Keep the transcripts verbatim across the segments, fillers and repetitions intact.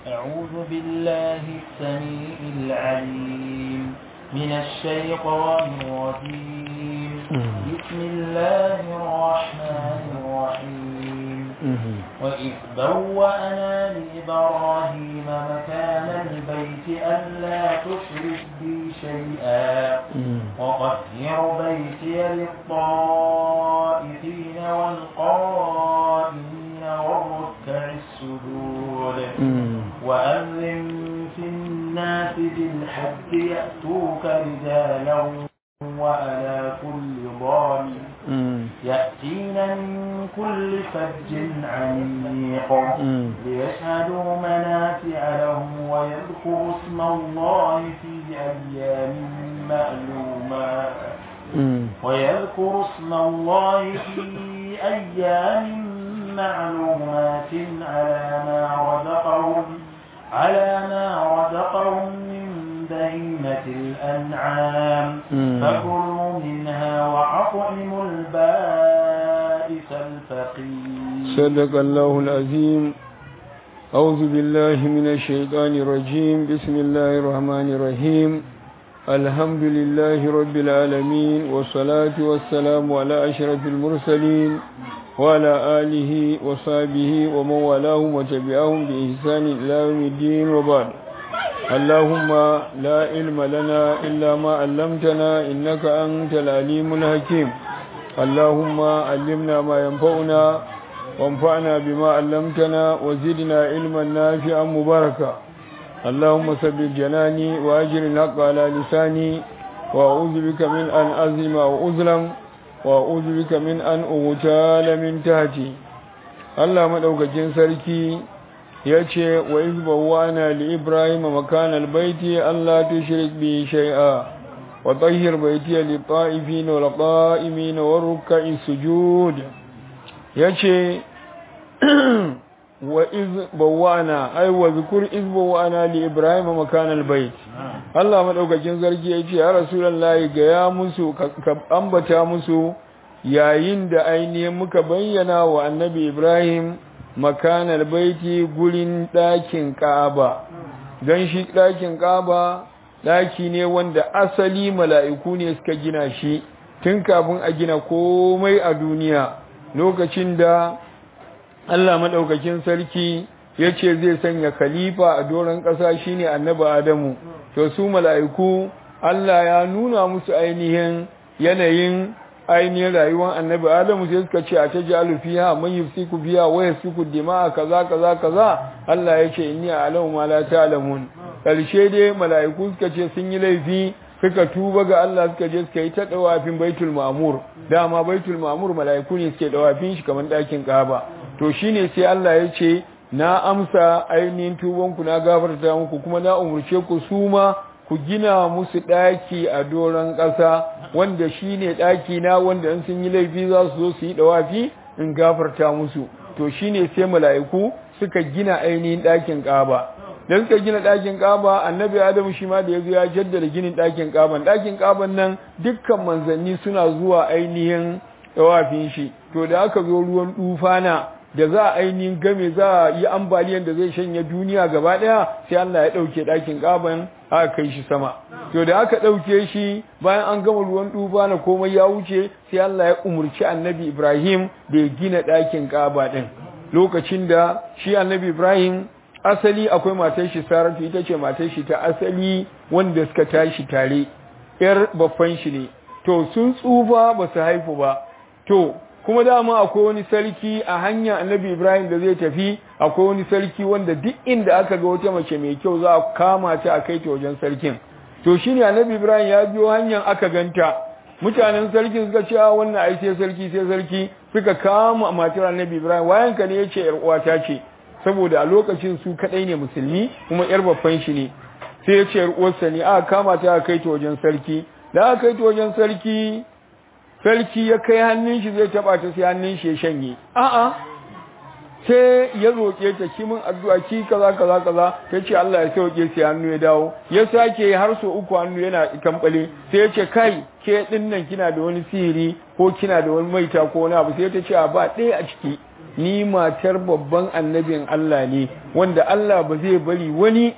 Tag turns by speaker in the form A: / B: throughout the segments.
A: أعوذ بالله السميع العليم من الشيطان الرجيم بسم الله الرحمن الرحيم وإذ بوأنا لإبراهيم مكان البيت ألا تشرك بي شيئا وطهر بيتي للطائفين والقائمين والركع السجود وأذن في الناس بالحج يأتوك رجالا وعلى كل ضامن يأتين من كل فج عميق ليشهدوا منافع لهم ويذكروا اسم الله في أيام معلومات ويذكر اسم الله في أيام معلومات على ما رزقهم على ما رزقهم من بهيمة الأنعام فكلوا منها وأطعموا البائس الفقير.
B: صدق الله العظيم. أعوذ بالله من الشيطان الرجيم. بسم الله الرحمن الرحيم. الحمد لله رب العالمين والصلاة والسلام على أشرف المرسلين وعلى آله وصحبه ومن والاهم وتبعهم بإحسان إلى يوم الدين وبعد. اللهم لا علم لنا إلا ما علمتنا إنك أنت العليم الحكيم. اللهم علمنا ما ينفعنا وانفعنا بما علمتنا وزدنا علما نافعا مباركا. اللهم ثبت جناني وأجر الحق على لساني وأعوذ بك من أن أظلم أو أظلم وأعوذ بك من أن أغتال من تحتي. الله مدوكاكين سركي yace wa iz bawwana li ibrahim makan albayti alla tushrik bi shay'a wa tahhir bayti li ta'ifin wal qa'imin wa ruk'i sujud. yace wa iz bawwana ay wa zkur iz bawwana li ibrahim makan albayt. Allah madaukakin sarki yace ya rasulullahi ga ya musu ka ambata musu yayin da ainihin muka bayyana wa annabi ibrahim makanar baiti gurin ɗakin ƙaba. Don shi ɗakin ƙaba ɗaki ne wanda asali mala'iku ne suka gina shi tun kafin a gina komai a duniya, lokacin da Allah maɗaukakin sarki ya ce zai sanya khalifa a doron ƙasa shine annabi Adamu. To su mala'iku Allah ya nuna musu ainihin yanayin ainihin rayuwar annabi Adamu sai suka ce a ta ji alufiya man yufsiku biya wa yasfiku dima'a kaza kaza kaza. Allah ya ce inni a'lamu ma la ta'lamun. Karshe dai mala'iku suka ce sun yi laifi suka tuba ga Allah suka je suka yi ta dawafin Baitul Ma'mur. Dama Baitul Ma'mur mala'iku ne suke dawafin shi kamar dakin Kaaba. To shine sai Allah ya ce na amsa ainihin tubanku na gafarta muku kuma na umurce ku suma ku gina musu ɗaki a doron ƙasa wanda shi ne ɗaki na wanda in sun yi laifi za su zo su yi ɗawafi in gafarta musu. To shi ne sai mala'iku suka gina ainihin ɗakin ƙaba. Da suka gina ɗakin ƙaba annabi Adamu shi ma da ya zo ya jaddada ginin ɗakin ƙaban. Ɗakin ƙaban nan dukkan manzanni suna zuwa ainihin ɗawafin shi. To da aka zo ruwan ɗufana da za a ainihin game za a yi ambaliyan da zai shanye duniya gaba ɗaya sai Allah ya ɗauke ɗakin ƙaban aka kai shi sama. To da aka ɗauke shi bayan an gama ruwan duba na komai ya wuce sai Allah ya umurci annabi Ibrahim da ya gina ɗakin ƙaba ɗin. Lokacin da shi annabi Ibrahim asali akwai matar shi Saratu ita ce matar shi ta asali wanda suka tashi tare, ‘yar babban shi ne. To sun tsufa ba su haifu ba. To kuma dama akwai wani sarki a hanya annabi Ibrahim da zai tafi, akwai wani sarki wanda duk inda aka ga wata mace mai kyau za a kama ta a kai ta wajen sarkin. To shine annabi Ibrahim ya biyo hanyar aka ganta, mutanen sarkin suka ce wannan ai sai sarki sai sarki suka kama matar annabi Ibrahim. Wayanka ne yace yar uwata ce, saboda a lokacin su kadai ne musulmi kuma yar babban shi ne. Sai yace yar uwarsa ne, aka kama ta aka kai ta wajen sarki. Da aka kai ta wajen sarki sarki ya kai hannun shi zai taba ta sai hannun shi ya shanye. A'a sai ya roƙe ta ki min addu'a ki kaza kaza kaza tace Allah ya sauke sai hannu ya dawo. Ya sake har so uku hannu yana kambale sai ya ce kai ke din nan kina da wani sihiri ko kina da wani maita ko wani abu sai ta ce a ba ɗaya a ciki ni matar babban annabin Allah ne wanda Allah ba zai bari wani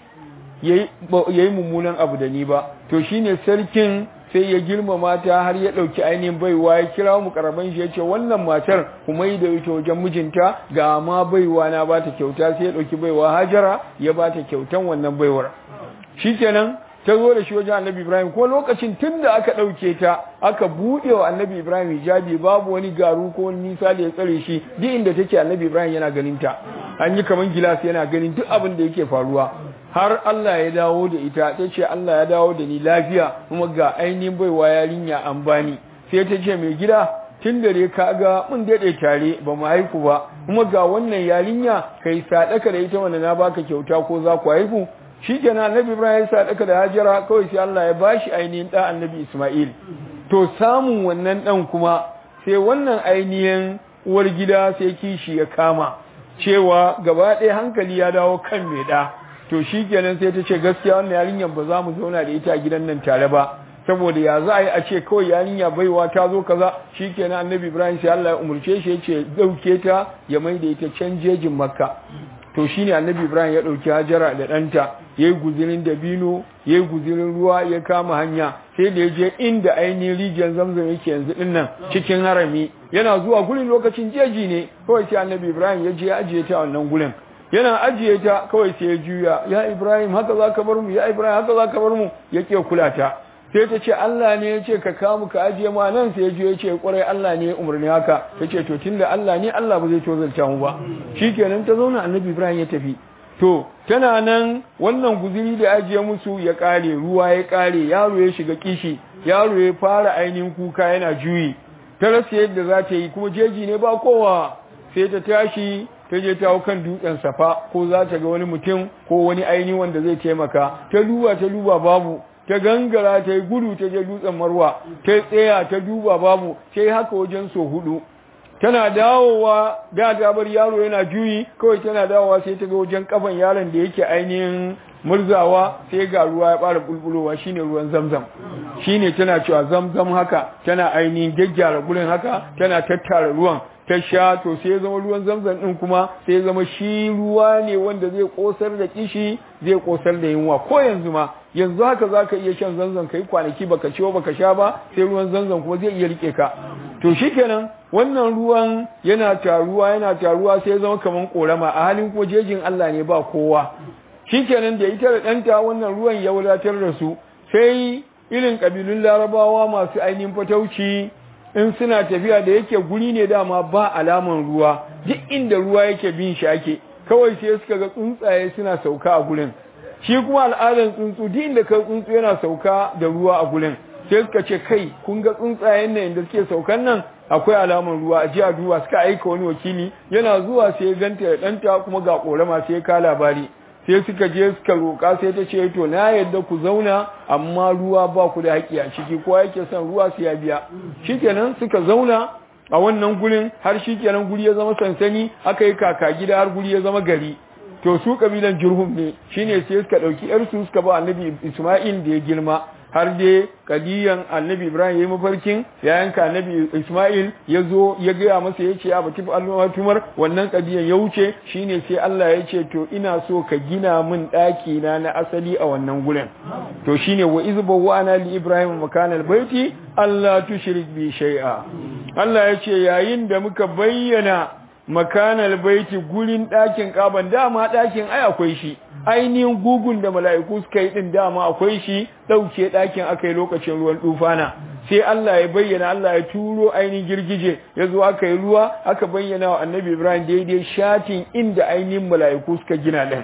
B: yayi mummunan abu da ni ba to shine sarkin sai ya girmama ta har ya dauki ainihin baiwa ya kira mu karaban shi yace wannan matar kuma yi da ita wajen mijinta ga ma baiwa na bata kyauta sai ya dauki baiwa Hajara ya bata kyautan wannan baiwar shikenan ta zo da shi wajen Annabi Ibrahim ko lokacin tunda aka dauke ta aka bude wa Annabi Ibrahim hijabi babu wani garu ko wani nisa da ya tsare shi duk inda take Annabi Ibrahim yana ganin ta an yi kaman gilas yana ganin duk abin da yake faruwa har Allah ya dawo da ita ta ce Allah ya dawo da ni lafiya kuma ga ainihin baiwa yarinya an bani sai ta ce mai gida tun dare ka ga mun daɗe tare ba mu haihu ba kuma ga wannan yarinya kai sadaka da ita wanda na baka kyauta ko za ku haihu shikenan Annabi Ibrahim ya sadaka da Hajara kawai sai Allah ya bashi ainihin da Annabi Isma'il to samun wannan dan kuma sai wannan ainihin uwar gida sai kishi ya kama cewa gaba ɗaya hankali ya dawo kan mai da to shi kenan sai ta ce gaskiya wannan yarinyar ba za mu zauna da ita a gidan nan tare ba saboda ya za a yi a ce kawai yarinya baiwa ta zo kaza shi kenan Annabi Ibrahim sai Allah ya umurce shi ya ce dauke ta ya mai da ita can jejin Makka to shine Annabi Ibrahim ya dauki Hajara da danta yayi guzirin dabino yayi guzirin ruwa ya kama hanya sai da ya je inda ainihin rijiyar Zamzam yake yanzu din nan cikin harami yana zuwa gurin lokacin jeji ne kawai sai Annabi Ibrahim ya je ya ajiye ta wannan gurin yana ajiye ta kawai sai ya juya ya Ibrahim haka za ka bar mu ya Ibrahim haka za ka bar mu yake kula ta sai ta ce Allah ne ya ce ka kamu ka ajiye ma nan sai ya je ya ce kwarai Allah ne ya umarni haka ta ce to tunda Allah ne Allah ba zai tozalta mu ba shikenan ta zauna Annabi Ibrahim ya tafi to tana nan wannan guziri da ajiye musu ya kare ruwa ya kare yaro ya shiga kishi yaro ya fara ainihin kuka yana juyi ta rasa yadda za ta yi kuma jeji ne ba kowa sai ta tashi ta je ta kan dutsen Safa ko za ta ga wani mutum ko wani aini wanda zai taimaka ta duba ta duba babu ta gangara ta yi gudu ta je dutsen Marwa ta tsaya ta duba babu sai haka wajen so hudu tana dawowa da ta bar yaro yana juyi kawai tana dawowa sai ta ga wajen kafan yaron da yake ainihin murzawa sai ga ruwa ya fara bulbulowa shine ruwan Zamzam shine tana cewa Zamzam haka tana ainihin gaggyara gurin haka tana tattara ruwan ta sha to sai zama ruwan Zamzam din kuma sai zama shi ruwa ne wanda zai kosar da kishi zai kosar da yunwa ko yanzu ma yanzu haka zaka iya shan Zamzam kai kwanaki baka ciwo baka sha ba sai ruwan Zamzam kuma zai iya rike ka to shikenan wannan ruwan yana taruwa yana taruwa sai zama kaman korama a halin ko jejin Allah ne ba kowa shikenan da ita da danta wannan ruwan ya wadatar da su sai irin kabilun Larabawa masu ainihin fatauci in suna tafiya da yake guri ne dama ba alaman ruwa duk inda ruwa yake bin shi ake kawai sai suka ga tsuntsaye suna sauka a gurin shi kuma al'adar tsuntsu duk inda ka tsuntsu yana sauka da ruwa a gurin sai suka ce kai kun ga tsuntsayen nan inda suke saukan nan akwai alaman ruwa a jiya duwa suka aika wani wakili yana zuwa sai ya ganta da ɗanta kuma ga ƙorama sai ya ka labari sai suka je suka roƙa sai ta ce to na yadda ku zauna amma ruwa ba ku da haƙƙi a ciki kowa yake son ruwa sai ya biya shikenan suka zauna a wannan gurin har shikenan guri ya zama sansani aka yi kaka gida har guri ya zama gari to su kabilan Jurhum ne shine sai suka dauki yar su suka ba Annabi Isma'il da ya girma har dai kadiyan Annabi Ibrahim yayi mafarkin ya yanka Annabi Isma'il ya zo ya ga masa yace ya bati Allah tumar wannan kadiyan ya wuce shine sai Allah ya ce to ina so ka gina min daki na na asali a wannan gurin to shine wa izba wa ana li Ibrahim makana albayti Allah tushrik bi shay'a Allah ya ce yayin da muka bayyana makanal baiti gurin ɗakin ƙaban dama ɗakin ai akwai shi ainihin gugun da mala'iku suka yi ɗin dama akwai shi ɗauke ɗakin aka yi lokacin ruwan tufana sai Allah ya bayyana Allah ya turo ainihin girgije ya zo aka yi ruwa aka bayyana wa annabi Ibrahim daidai shatin inda ainihin mala'iku suka gina ɗin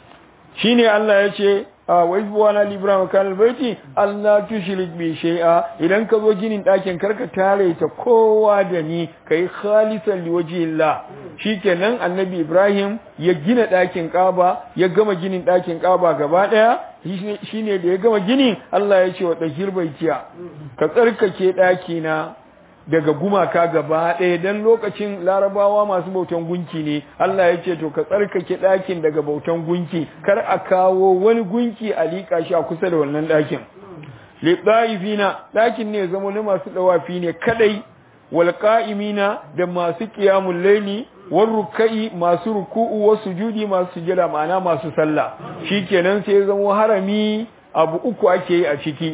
B: shine Allah ya ce wa izbuwana li Ibrahim kan albayti Allah tushrik bi shay'a idan ka zo ginin ɗakin karka tare ta kowa da ni kai khalisan liwajhillah shikenan annabi Ibrahim ya gina ɗakin Kaaba ya gama ginin ɗakin Kaaba gaba daya shine da ya gama gini Allah ya ce wa dahir baitiya ka tsarkake ɗaki na daga gumaka gaba ɗaya dan lokacin larabawa masu bautan gunki ne Allah ya ce to ka tsarkake ɗakin daga bautan gunki kar a kawo wani gunki a liƙa shi a kusa da wannan ɗakin liɗa'ifina ɗakin ne zama na masu ɗawafi ne kadai wal qa'imina da masu qiyamul layli war rukai masu ruku'u was sujudi masu sujada ma'ana masu sallah shikenan sai zama harami abu uku ake yi a ciki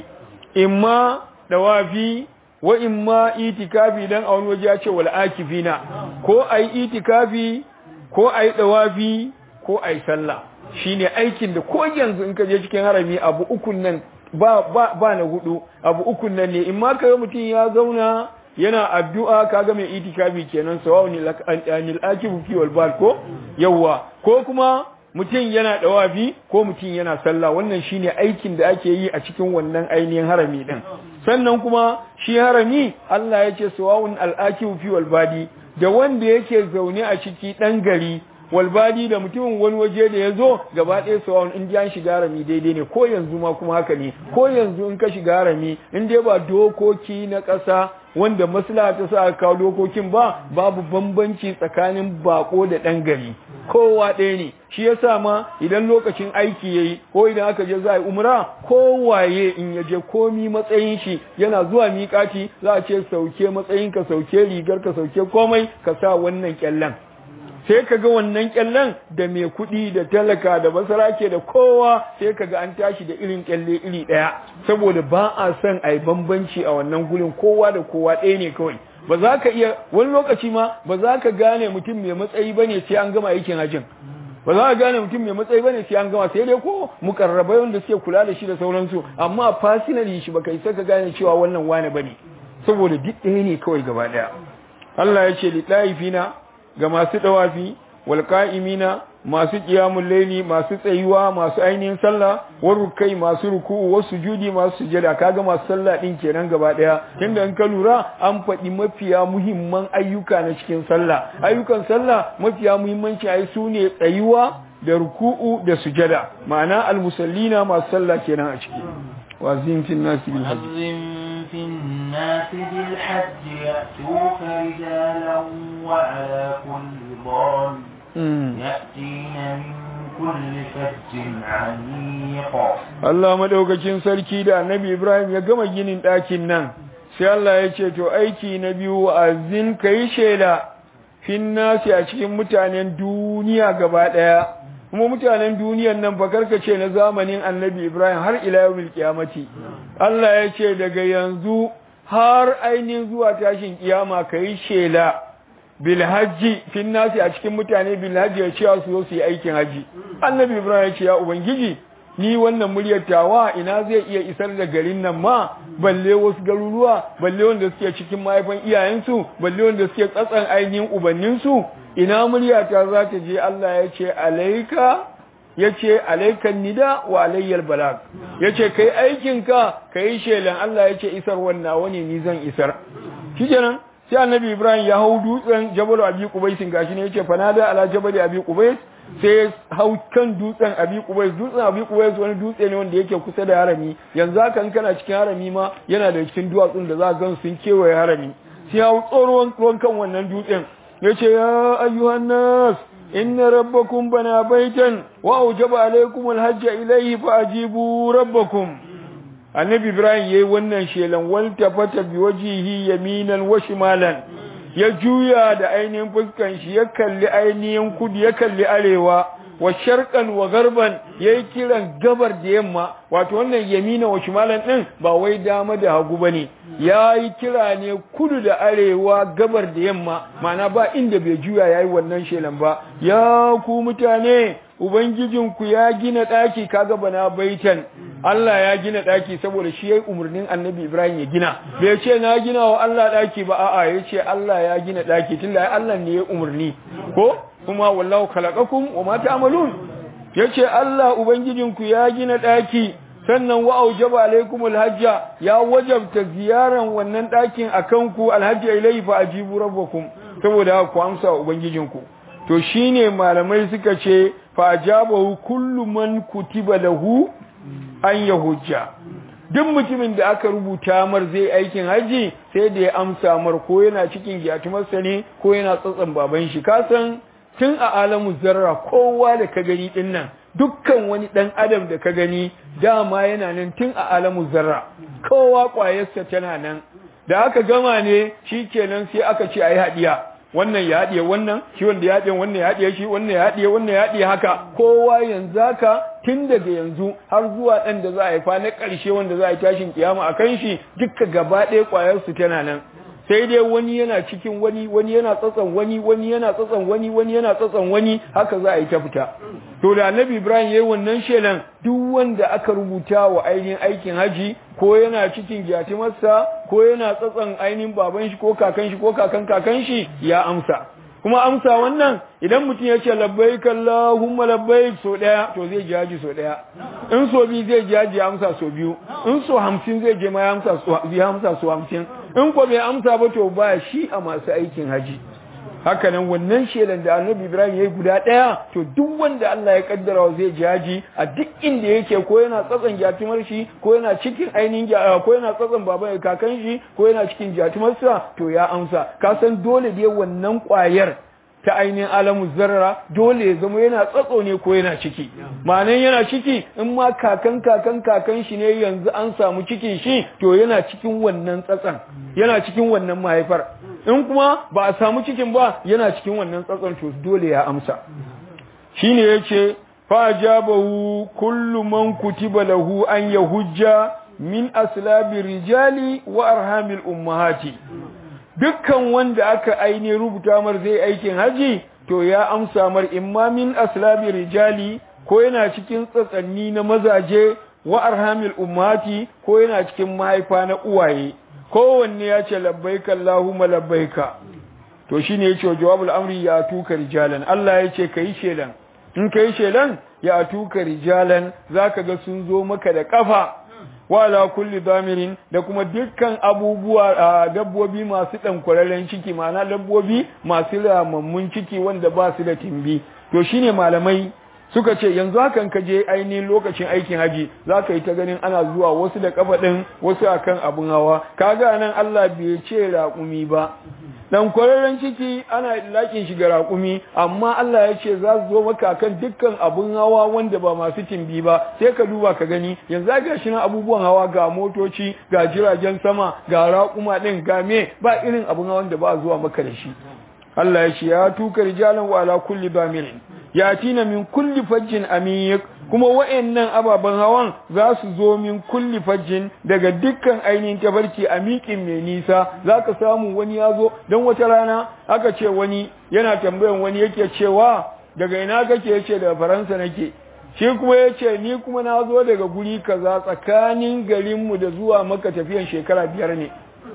B: imma dawafi wa imma itikafi dan a wani waje ya ce wal akifina ko ai itikafi ko ai dawafi ko ai sallah shine aikin da ko yanzu in ka je cikin harami abu uku nan ba ba, ba na hudu abu uku nan ne imma kai mutum ya zauna yana addu'a kaga mai itikafi kenan sawa'un anil akifu fi wal bal ko yawa ko kuma mutum yana dawafi ko mutum yana sallah wannan shine aikin da ake yi a cikin wannan ainihin harami din sannan kuma shi harami Allah ya ce sawa'un al akifu fi wal badi da wanda yake zaune a ciki dan gari walbadi da mutumin wani waje da ya zo gaba ɗaya sawa'un in an shiga harami daidai ne ko yanzu ma kuma haka ne ko yanzu in ka shiga harami in dai ba dokoki na ƙasa wanda maslaha ta sa kawo dokokin ba babu bambanci tsakanin bako da ɗan gari kowa ɗaya ne shi yasa ma idan lokacin aiki yayi ko idan aka je za a yi umra kowaye in ya je komi matsayin shi yana zuwa miƙati za a ce sauke matsayin ka sauke rigar ka sauke komai ka sa wannan kyallen sai ka ga wannan kyallen da mai kuɗi da talaka da basarake da kowa sai ka ga an tashi da irin kyalle iri ɗaya saboda ba a son a yi bambanci a wannan gurin kowa da kowa ɗaya ne kawai ba za ka iya wani lokaci ma ba za ka gane mutum mai matsayi ba ne sai an gama aikin hajjin ba za ka gane mutum mai matsayi ba ne sai an gama sai dai ko mukarrabai wanda suke kula da shi da sauransu amma fasinali shi baka isa ka gane cewa wannan wane ba ne saboda duk ɗaya ne kawai gaba ɗaya Allah ya ce liɗa'ifina ga masu dawafi wal qa'imina masu qiyamul layli masu tsayuwa masu ainihin sallah war rukai masu ruku'u wasu sujudi masu sujada kaga masu sallah din kenan gaba daya tunda in ka lura an faɗi mafiya muhimman ayyuka na cikin sallah ayyukan sallah mafiya muhimmanci ai sune tsayuwa da ruku'u da sujada ma'ana al musallina masu sallah kenan a ciki wazin fil nasi bil hajj
A: في الناس بالحج يأتوك رجالا وعلى كل ضامن يأتين من كل فج عميق
B: Allah madaukakin sarki da Annabi Ibrahim ya gama ginin ɗakin nan sai Allah ya ce to aiki na biyu azin kai shela fin nasi a cikin mutanen duniya gaba daya kuma mutanen duniyan nan ba karkace na zamanin Annabi Ibrahim har ila yawmil qiyamati Allah ya ce daga yanzu har ainihin zuwa tashin kiyama kai shela bil hajji fin nasi a cikin mutane bil hajji ya ce su zo su yi aikin haji Annabi Ibrahim ya ce ya ubangiji ni wannan muryar tawa ina zai iya isar da garin nan ma balle wasu garuruwa balle wanda suke cikin mahaifan iyayensu balle wanda suke tsatsan ainihin ubanninsu ina muryata za ta je Allah ya ce alaika ya ce alaikan nida wa alayyar balag ya ce kai aikinka ka yi shelan Allah ya ce isar wannan wani ni zan isar shi kenan sai annabi Ibrahim ya hau dutsen Jabal Abi Qubais gashi ne yace fanada ala Jabal Abi Qubais sai hau kan dutsen Abi Qubais dutsen Abi Qubais wani dutse ne wanda yake kusa da harami yanzu haka in kana cikin harami ma yana da cikin duwatsun da za ka gan sun kewaye harami sai hau tsoron ruwan kan wannan dutsen yace ya ayyuhan nas inna rabbakum bana baitan wa awjaba alaykum alhajj ilayhi fa ajibu rabbakum annabi Ibrahim yayi wannan shelan walta fata bi wajihi yaminan wa shimalan ya juya da ainihin fuskan shi ya kalli ainihin kudu ya kalli arewa wa sharqan wa garban yayi kiran gabar da yamma wato wannan yamina wa shimalan din ba wai dama da hagu bane yayi kira ne kudu da arewa gabar da yamma ma'ana ba inda bai juya yayi wannan shelan ba ya ku mutane ubangijinku ya gina daki kaga bana baitan Allah ya gina daki saboda shi yayi umurnin Annabi Ibrahim ya gina bai ce na gina wa Allah daki ba a'a yace Allah ya gina daki tunda ai Allah ne ya umurni ko kuma wallahu khalaqakum wama ta'malun yace Allah ubangijinku ya gina daki sannan wa aujaba alaikumul hajja ya wajabta ziyaran wannan dakin akan ku alhajja ilayhi fa ajibu rabbakum saboda ku amsa ubangijinku to shine malamai suka ce fa ajabahu kullu man kutiba lahu an yahujja duk mutumin da aka rubuta mar zai aikin haji sai da ya amsa mar ko yana cikin gyatumarsa ne ko yana tsatsan baban shi kasan tun a alamu zarra kowa da ka gani din nan dukkan wani dan adam da ka gani dama yana nan tun a alamu zarra kowa kwayarsa tana nan da aka gama ne shikenan sai aka ce ayi hadiya wannan ya haɗiye wannan shi wanda ya haɗiye wannan ya haɗiye shi wannan ya haɗiye wannan ya haɗiye haka kowa yanzu haka tun daga yanzu har zuwa ɗan da za a haifa na ƙarshe wanda za a yi tashin kiyama a kan shi dukka gaba ɗaya ƙwayar su tana nan sai dai wani yana cikin wani wani yana tsatsan wani wani yana tsatsan wani wani yana tsatsan wani haka za a yi ta fita to da annabi Ibrahim yayi wannan shelan duk wanda aka rubuta wa ainihin aikin haji ko yana cikin jatimarsa ko yana tsatsan ainihin baban shi ko kakan shi ko kakan kakan shi ya amsa kuma amsa wannan idan mutum ya ce labbaik Allahumma labbaik so daya to zai jaji so daya in so biyu zai jaji amsa so biyu in so hamsin zai je ma ya amsa so ya amsa so hamsin in ko bai amsa ba to ba shi a masu aikin haji haka nan wannan shelan da Annabi Ibrahim yayi guda daya to duk wanda Allah ya kaddara zai jaji a duk inda yake ko yana tsatsan jatumar shi ko yana cikin ainihin ko yana tsatsan baban kakan shi ko yana cikin jatumarsa to ya amsa ka san dole dai wannan kwayar ta ainihin alamu zarra dole ya zama yana tsatso ne ko yana ciki ma'anan yana ciki in ma kakan kakan kakan shi ne yanzu an samu cikin shi to yana cikin wannan tsatsan yana cikin wannan mahaifar in kuma ba a samu cikin ba yana cikin wannan tsatsan to dole ya amsa shine yace fa jabahu kullu man kutiba lahu an yahujja min aslabi rijali wa arhamil ummahati dukkan wanda aka aini rubuta mar zai aikin haji to ya amsa mar imma min aslabi rijali ko yana cikin tsatsanni na mazaje wa arhamil ummati ko yana cikin mahaifa na uwaye kowanne ya ce labbaika Allahumma labbaika to shine yace jawabul amri ya tuka rijalan Allah yace kai shelan in kai shelan ya tuka rijalan zaka ga sun zo maka da kafa wala kulli damirin da kuma dukkan abubuwa dabbobi masu dankuraren ciki ma'ana dabbobi masu ramammun ciki wanda ba su da timbi to shine malamai suka ce yanzu hakan ka je ainihin lokacin aikin haji za ka yi ta ganin ana zuwa wasu da kafa ɗin wasu akan abun hawa kaga nan Allah bai ce raƙumi ba dan kwararren ciki ana lakin shi ga raƙumi amma Allah ya ce za su zo maka kan dukkan abun hawa wanda ba masu timbi ba sai ka duba ka gani yanzu ga shi nan abubuwan hawa ga motoci ga jiragen sama ga raƙuma ɗin ga me ba irin abun hawan da ba zuwa maka da shi Allah ya ce ya tuka rijalan wa ala kulli bamirin yatina min kulli fajjin amiq kuma wa'annan ababan hawan za su zo min kulli fajjin daga dukkan ainihin tabarki amiqin mai nisa zaka samu wani yazo dan wata rana aka ce wani yana tambayan wani yake cewa daga ina kake yace daga Faransa nake shi kuma yace ni kuma nazo daga guri kaza tsakanin garinmu da zuwa Makka tafiyan shekara biyar ne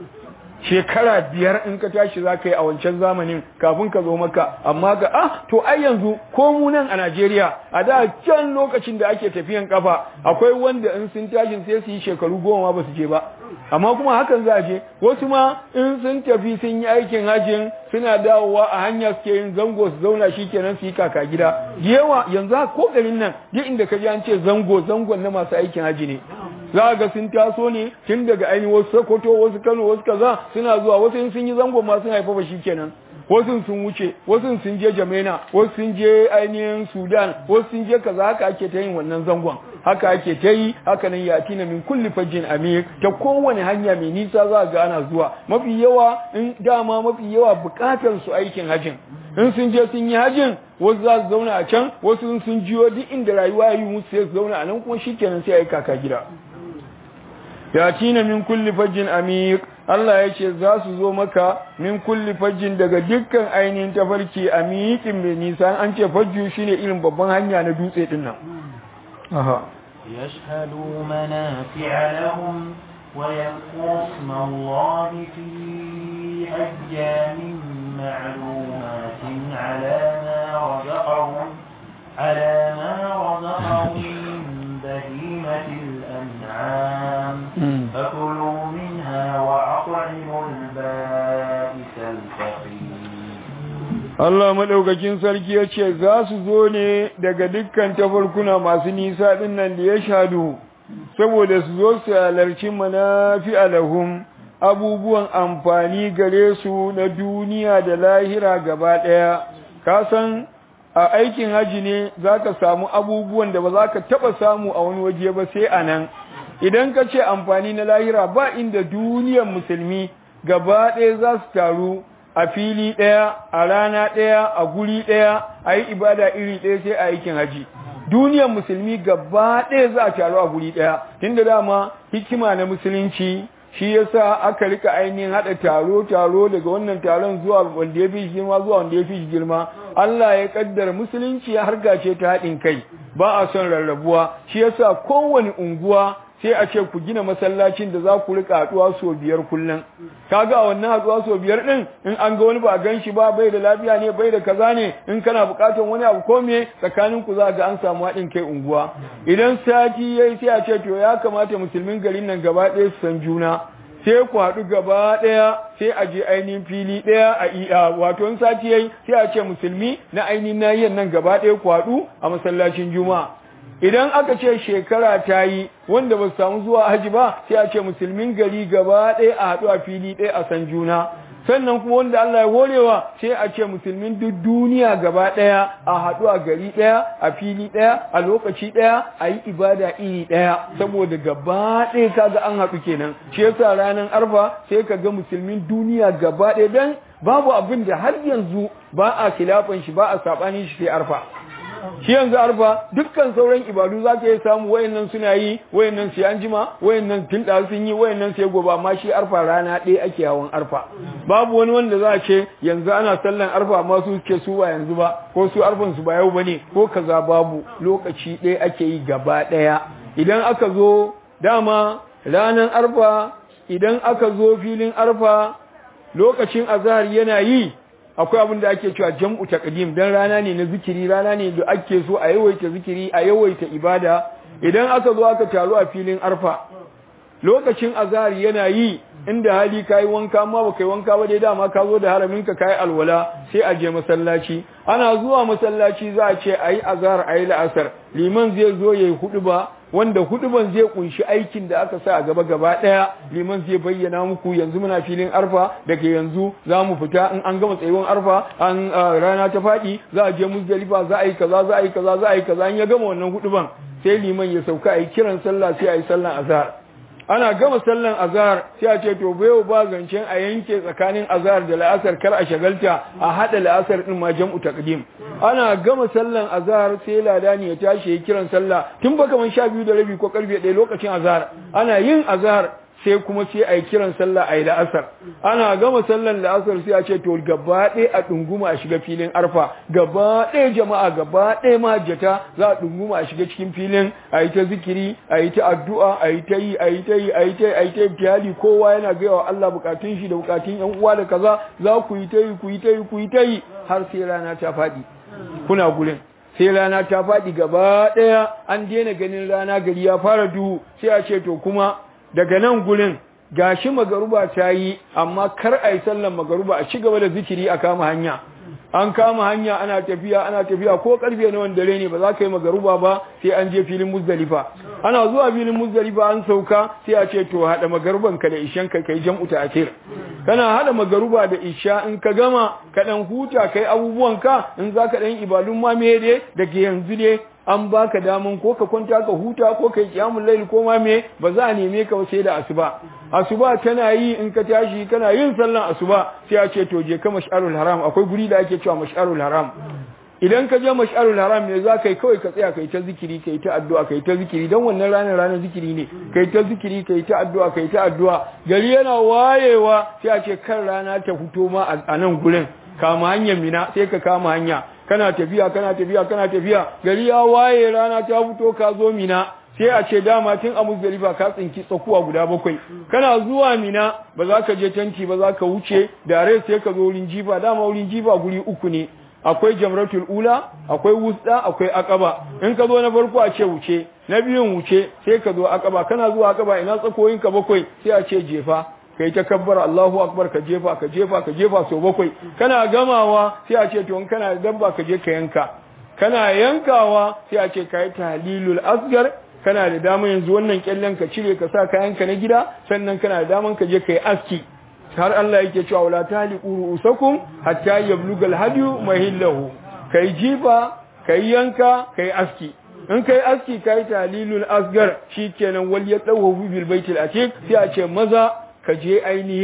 B: shekara biyar in ka tashi za ka yi a wancan zamanin kafin ka zo maka amma ga ah to ai yanzu ko mu nan a Najeriya a da can lokacin da ake tafiyan kafa akwai wanda in sun tashi sai su yi shekaru goma ba su je ba amma kuma hakan za a je wasu ma in sun tafi sun yi aikin hajjin suna dawowa a hanya suke yin zango su zauna shi kenan su yi kaka gida yawa yanzu ko garin nan duk inda ka ji an ce zango zangon na masu aikin haji ne za ga sun taso ne tun daga ainihin wasu Sokoto wasu Kano wasu kaza suna zuwa wasu in sun yi zango ma sun haifa ba shikenan wasu sun wuce wasu sun je Jamena wasu sun je ainihin Sudan wasu sun je kaza haka ake ta yin wannan zangon haka ake ta yi haka nan yatina min kulli fajjin amik ta kowane hanya mai nisa za ga ana zuwa mafi yawa in dama mafi yawa bukatar su aikin hajjin in sun je sun yi hajjin wasu za su zauna a can wasu sun jiyo duk inda rayuwa ya yi musu sai su zauna a nan kuma shikenan sai ai kaka gida yatina min kulli fajjin amik Allah ya ce za su zo maka min kulli fajjin daga dukkan ainihin tafarki amikin mai nisa an ce fajju shine irin babban hanya na dutse din nan aha
A: yashhadu manafi'a lahum wa yadhkuru isma Allah fi ayyamin ma'lumatin ala ma razaqahum ala ma razaqahum بهيمة الأنعام فكلوا منها وأطعموا البائس الفقير Allah madaukakin sarki ya ce za su zo ne daga dukkan tafarkuna masu nisa din nan da ya shadu saboda su zo su halarci manafi'a lahum abubuwan amfani gare su na duniya da lahira gaba daya ka san a aikin haji ne za ka samu abubuwan da ba za ka taɓa samu a wani waje ba sai a nan idan ka ce amfani na lahira ba inda duniyar musulmi
B: gaba ɗaya za su taru a fili ɗaya a rana ɗaya a guri ɗaya a yi ibada iri ɗaya sai a aikin haji duniyar musulmi gaba ɗaya za a taru a guri ɗaya tunda dama hikima na musulunci shi yasa aka rika ainihin hada taro taro daga wannan taron zuwa wanda ya fi girma zuwa wanda ya fi girma Allah ya kaddara musulunci ya hargace ta haɗin kai ba a son rarrabuwa shi yasa kowane unguwa sai a ce ku gina masallacin da za ku rika haɗuwa sau biyar kullum kaga a wannan haɗuwa sau biyar ɗin in an ga wani ba a gan shi ba bai da lafiya ne bai da kaza ne in kana buƙatar wani abu ko me tsakanin ku za ga an samu haɗin kai unguwa idan sati yayi sai a ce to ya kamata musulmin garin nan gaba ɗaya su san juna sai ku haɗu gaba ɗaya sai a je ainihin fili ɗaya a iya wato in sati yayi sai a ce musulmi na ainihin nahiyan nan gaba ɗaya ku haɗu a masallacin juma'a idan aka ce shekara ta yi wanda ba su samu zuwa haji ba sai a ce musulmin gari gaba ɗaya a haɗu a fili ɗaya a san juna sannan kuma wanda Allah ya horewa sai a ce musulmin duk duniya gaba ɗaya a haɗu a gari ɗaya a fili ɗaya a lokaci ɗaya a yi ibada iri ɗaya saboda gaba ɗaya kaga an haɗu kenan shi yasa ranar arfa sai ka ga musulmin duniya gaba ɗaya dan babu abin da har yanzu ba a khilafan shi ba a saɓanin shi sai arfa shi yanzu arfa dukkan sauran ibadu za ka yi samu wayannan suna yi wayannan sai an jima wayannan tun da sun yi wayannan sai gobe amma shi arfa rana ɗaya ake hawan arfa babu wani wanda za a ce yanzu ana sallan arfa amma su ce su ba yanzu ba ko su arfan su ba yau bane ko kaza babu lokaci ɗaya ake yi gaba ɗaya idan aka zo dama ranar arfa idan aka zo filin arfa lokacin azhar yana yi akwai abin da ake cewa jam'u taqdim dan rana ne na zikiri rana ne da ake so a yawaita zikiri a yawaita ibada idan aka zo aka taru a filin arfa lokacin azhar yana yi inda hali kai wanka amma baka yi wanka ba dai dama ka zo da haraminka kai alwala sai a je masallaci ana zuwa masallaci za a ce ayi azhar ayi la'asar liman zai zo yayi huduba wanda huduban zai kunshi aikin da aka sa a gaba gaba daya liman zai bayyana muku yanzu muna filin arfa daga yanzu za mu fita in an gama tsayuwar arfa an rana ta fadi za a je muzdalifa za a yi kaza za a yi kaza za a yi kaza in ya gama wannan huduban sai liman ya sauka a yi kiran sallah sai a yi sallan azhar ana gama sallan azhar sai a ce to bayo ba zancen a yanke tsakanin azhar da la'asar kar a shagalta a hada la'asar din ma jam'u taqdim ana gama sallan azhar sai ladani ya tashi ya kiran sallah tun ba kaman sha biyu da rabi ko karfe ɗaya lokacin azhar ana yin azhar sai kuma sai a yi kiran sallah a yi la'asar ana gama sallan la'asar sai a ce to gaba ɗaya a ɗunguma a shiga filin arfa gaba ɗaya jama'a gaba ɗaya mahajjata za a ɗunguma a shiga cikin filin a yi ta zikiri a yi ta addu'a a yi ta yi a yi ta yi a yi ta yi a yi ta yi tiyali kowa yana gaya wa Allah bukatun shi da bukatun yan uwa da kaza za ku yi ta yi ku yi ta yi ku yi ta yi har sai rana ta faɗi kuna gurin sai rana ta faɗi gaba ɗaya an daina ganin rana gari ya fara duhu sai a ce to kuma daga nan gurin gashi magaruba ta yi amma kar a yi sallan magaruba a ci gaba da zikiri a kama hanya an kama hanya ana tafiya ana tafiya ko karfe na wanda dare ne ba za ka yi magaruba ba sai an je filin muzdalifa ana zuwa filin muzdalifa an sauka sai a ce to hada magaruban ka da ishan ka kai jam'u ta'khir kana hada magaruba da isha in ka gama ka dan huta kai abubuwan ka in za ka dan ibadun ma me dai daga yanzu ne an baka daman ko ka kwanta ka huta ko kai kiyamul layl ko ma me ba za a neme ka sai da asuba asuba tana yi in ka tashi kana yin sallan asuba sai a ce to je ka mash'arul haram akwai guri da ake cewa mash'arul haram idan ka je mash'arul haram ne za kai kawai ka tsaya kai ta zikiri kai ta addu'a kai ta zikiri dan wannan ranar ranar zikiri ne kai ta zikiri kai ta addu'a kai ta addu'a gari yana wayewa sai a ce kan rana ta fito ma a nan gurin kama hanyar mina sai ka kama hanya kana tafiya kana tafiya kana tafiya gari ya waye rana ta fito ka zo mina sai a ce dama tun a muzdalifa ka tsinki tsakuwa guda bakwai kana zuwa mina ba za ka je tanti ba za ka wuce da rai sai ka zo wurin jifa dama wurin jifa guri uku ne akwai jamratul ula akwai wusta akwai aqaba in ka zo na farko a ce wuce na biyun wuce sai ka zo aqaba kana zuwa aqaba ina tsakoyin ka bakwai sai a ce jefa kai ta kabbara Allahu akbar ka jefa ka jefa ka jefa so bakwai kana gamawa sai a ce to in kana da dabba ka je ka yanka kana yankawa sai a ce kai tahlilul asgar kana da dama yanzu wannan kyallen ka cire ka sa kayanka na gida sannan kana da daman ka je kai aski har Allah yake cewa wala tahliqu ru'usakum hatta yablugha al-hadyu mahillahu kai jifa kai yanka kai aski in kai aski kai tahlilul asgar shikenan wal yadawu bil baitil atiq sai a ce maza ka je ainihin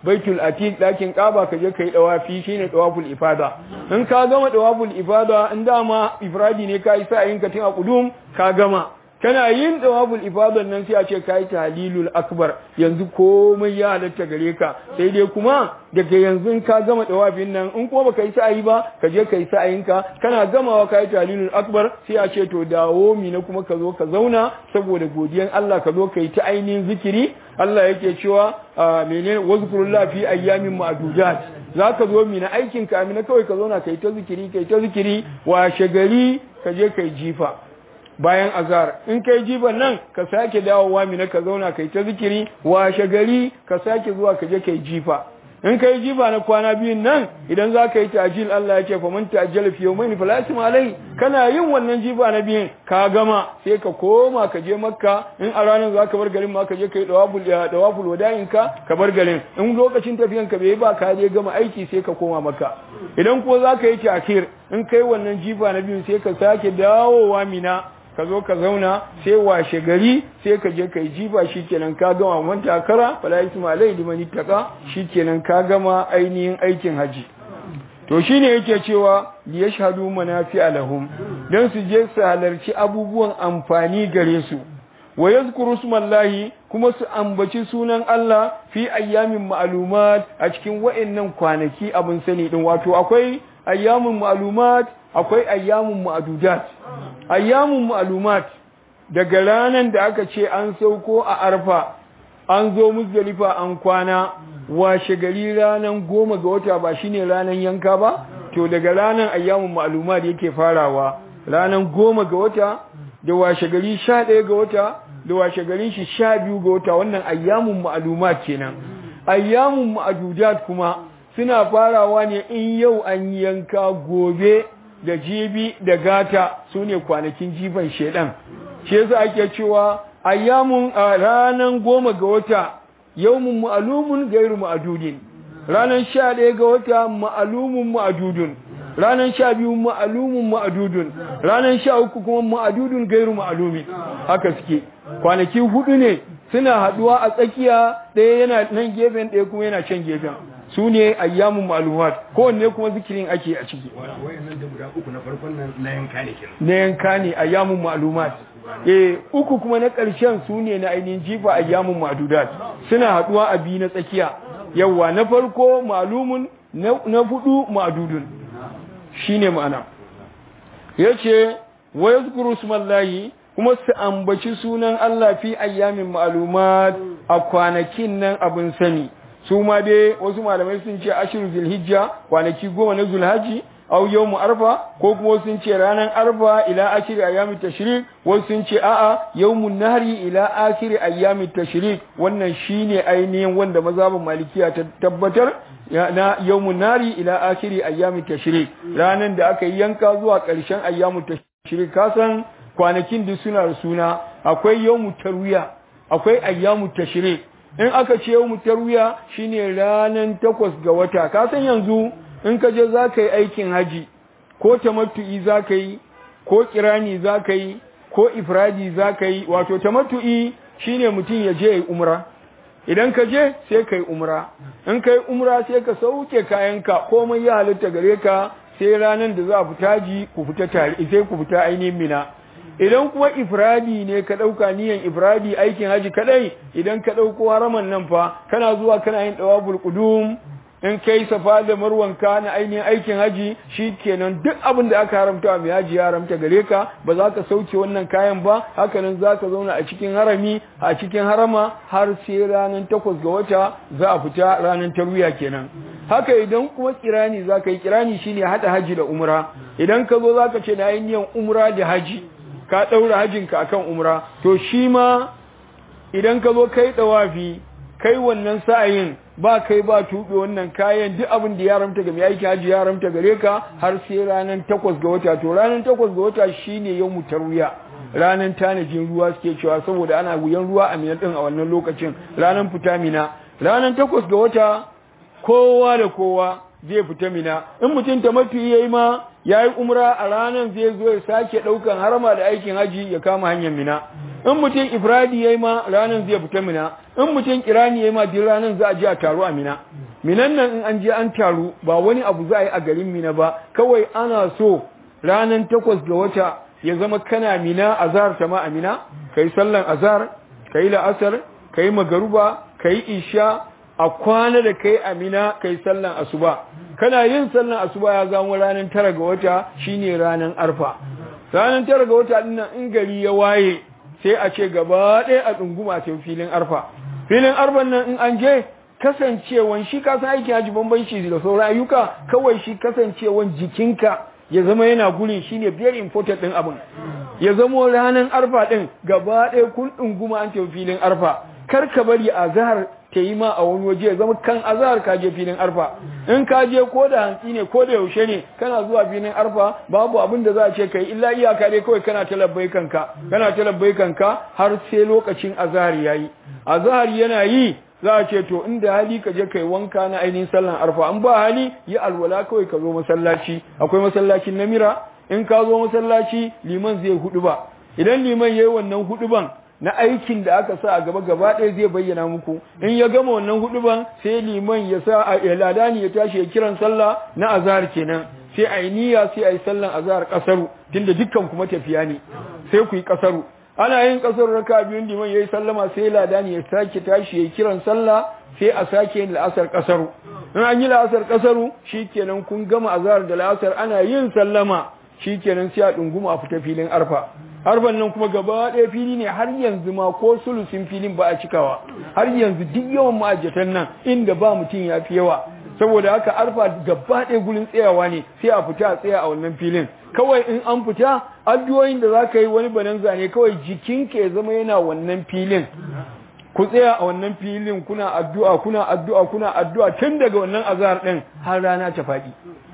B: baitul atiq dakin Kaaba ka je kai dawafi shine dawaful ifada in ka gama dawaful ifada in dama ifradi ne kai sa'ayin ka tun a qudum ka gama kana yin dawabul ifadan nan sai a ce kai tahlilul akbar yanzu komai ya halatta gare ka sai dai kuma daga yanzu in ka gama dawabin nan in kuma baka yi sa'ayi ba ka je kai sa'ayin ka kana gamawa kai tahlilul akbar sai a ce to dawo mi na kuma ka zo ka zauna saboda godiyan Allah ka zo kai ta ainihin zikiri Allah yake cewa menene wazkurullah fi ayyamin ma'dudat zaka zo mi na aikin ka mi na kawai ka zauna kai ta zikiri kai ta zikiri wa shagari ka je kai jifa bayan azar in kai jiban nan ka sake dawowa mina ka zauna kai ta zikiri washe gari ka sake zuwa ka je kai jifa in kai jifa na kwana biyun nan idan za ka yi ta'jil Allah ya ce fa man ta'ajjala fi yawmayn fala isma alai kana yin wannan jifa na biyun ka gama sai ka koma ka je makka in a ranar za ka bar garin ma ka je kai dawaful dawaful wada'in ka ka bar garin in lokacin tafiyan ka bai ba ka je gama aiki sai ka koma makka idan ko za ka yi ta'khir in kai wannan jifa na biyun sai ka sake dawowa mina ka zo ka zauna sai washe gari sai ka je kai jifa shikenan ka gama man takara fala isma alai liman ittaqa shikenan ka gama ainihin aikin haji to shine yake cewa li yashhadu manafi'a lahum dan su je su halarci abubuwan amfani gare su wa yazkuru smallahi kuma su ambaci sunan Allah fi ayyamin ma'lumat a cikin wa'annan kwanaki abun sani din wato akwai ayyamun ma'lumat akwai ayyamun ma'dudat ayyamun ma'lumat daga ranan da aka ce an sauko a arfa an zo muzdalifa an kwana washe gari ranan goma ga wata ba shine ranan yanka ba to daga ranan ayyamun ma'lumat yake farawa ranan goma ga wata da washe gari sha ɗaya ga wata da washe garin shi sha biyu ga wata wannan ayyamun ma'lumat kenan ayyamun ma'dudat kuma suna farawa ne in yau an yanka gobe da jibi da gata su ne kwanakin jifan shedan shi yasa ake cewa ayyamun ranan goma ga wata yawmun ma'lumun gairu ma'dudin ranan sha ɗaya ga wata ma'lumun ma'dudun ranan sha biyu ma'lumun ma'dudun ranan sha uku kuma ma'dudun gairu ma'lumin haka suke kwanaki hudu ne suna haduwa a tsakiya ɗaya yana nan gefen ɗaya kuma yana can gefen su ne ayyamun ma'lumat kowanne kuma zikirin ake a ciki
C: wayannan da guda uku na farkon nan na yanka ne kenan
B: na yanka ne ayyamun ma'lumat eh uku kuma na ƙarshen su ne na ainihin jifa ayyamun ma'dudat suna haduwa a biyu na tsakiya yawa na farko ma'lumun na hudu ma'dudun shine ma'ana yace wa yazkuru smallahi kuma su ambaci sunan Allah fi ayyamin ma'lumat a kwanakin nan abin sani su ma dai wasu malamai sun ce ashiru zulhijja kwanaki goma na zulhaji au yawmu arfa ko kuma sun ce ranar arfa ila akhiri ayyamit tashrik wasu sun ce a'a yawmun nahri ila akhiri ayyamit tashrik wannan shine ainihin wanda mazhabin malikiya ta tabbatar na yawmun nahri ila akhiri ayyamit tashrik ranan da aka yanka zuwa ƙarshen ayyamut tashrik kasan kwanakin da suna da suna akwai yawmut tarwiya akwai ayyamut tashrik in aka ce yau mutarwiya shine ranan takwas ga wata ka san yanzu in ka je zaka yi aikin haji ko tamattu'i zaka yi ko kirani zaka yi ko ifradi zaka yi wato tamattu'i shine mutum ya je yi umra idan ka je sai kai umra in kai umra sai ka sauke kayanka komai ya halitta gare ka sai ranan da za a fita ji ku fita tare sai ku fita ainihin mina idan kuma ifradi ne ka dauka niyan ifradi aikin haji kadai idan ka dauko haraman nan fa kana zuwa kana yin dawabul qudum in kai safa da marwan ka na ainihin aikin haji shikenan duk abin da aka haramta mai haji ya haramta gare ka ba za ka sauke wannan kayan ba haka nan za ka zauna a cikin harami a cikin harama har sai ranar takwas ga wata za a fita ranar tarwiya kenan haka idan kuma kirani za ka yi kirani shine hada haji da umra idan ka zo za ka ce na yin niyan umra da haji ka ɗaura hajjinka akan umra to shi ma idan ka zo kai ɗawafi kai wannan sa'ayin ba kai ba tuɓe wannan kayan duk abin da ya ramta ga mai aiki haji ya ramta gare ka har sai ranar takwas ga wata to ranar takwas ga wata shine yau mutarwiya ranar tanajin ruwa suke cewa saboda ana wuyan ruwa a mina ɗin a wannan lokacin ranar fita mina ranar takwas ga wata kowa da kowa zai fita mina in mutum ta mafi yayi ma yayi umra a ranar zai zo ya sake daukan harama da aikin haji ya kama hanyar Mina in mutum ifradi yayi ma ranar zai fita Mina in mutum kirani yayi ma din ranar za a je a taru a Mina Minan nan in an je an taru ba wani abu za a yi a garin Mina ba kawai ana so ranar takwas ga wata ya zama kana Mina azhar ta ma a Mina kai sallan azhar kai la'asar kai magaruba kai isha a kwana da kai Amina kai sallan asuba kana yin sallan asuba ya zama ranar tara ga wata shine ranar arfa ranar tara ga wata dinnan in gari ya waye sai a ce gaba ɗaya a dunguma ta filin arfa filin arfan nan in an je kasancewan shi ka san aikin haji bambanci da sauran ayyuka kawai shi kasancewan jikinka ya zama yana gurin shine very important din abin ya zama ranar arfa din gaba ɗaya kun dunguma an ta filin arfa kar ka bari azhar ta yi ma a wani waje zama kan azhar ka je filin arfa in ka je ko da hantsi ne ko da yaushe ne kana zuwa filin arfa babu abin da za a ce kai illa iyaka dai kawai kana ta labbai kanka kana ta labbai kanka har sai lokacin azhar yayi azhar yana yi za a ce to inda hali ka je kai wanka na ainihin sallan arfa an ba hali yi alwala kawai ka zo masallaci akwai masallacin namira in ka zo masallaci liman zai hudu ba idan liman yayi wannan huduban na aikin da aka sa a gaba gaba ɗaya zai bayyana muku in ya gama wannan huduban sai liman ya sa a ladani ya tashi ya kiran sallah na azhar kenan sai ai niyya sai ai sallan azhar kasaru tunda dukkan kuma tafiya ne sai ku yi kasaru ana yin kasar raka biyun liman yayi sallama sai ladani ya sake tashi ya kiran sallah sai a sake yin la'asar kasaru in an yi la'asar kasaru shikenan kun gama azhar da la'asar ana yin sallama shikenan sai a dunguma a fita filin arfa arfan nan kuma gaba ɗaya fili ne har yanzu ma ko sulusin filin ba a cikawa har yanzu duk yawan ma'ajatan nan inda ba mutum ya fi yawa saboda haka arfa gaba ɗaya gurin tsayawa ne sai a fita a tsaya a wannan filin kawai in an fita addu'o'in da za ka yi wani bananza ne kawai jikinka ya zama yana wannan filin ku tsaya a wannan filin kuna addu'a kuna addu'a kuna addu'a tun daga wannan azhar ɗin har rana ta faɗi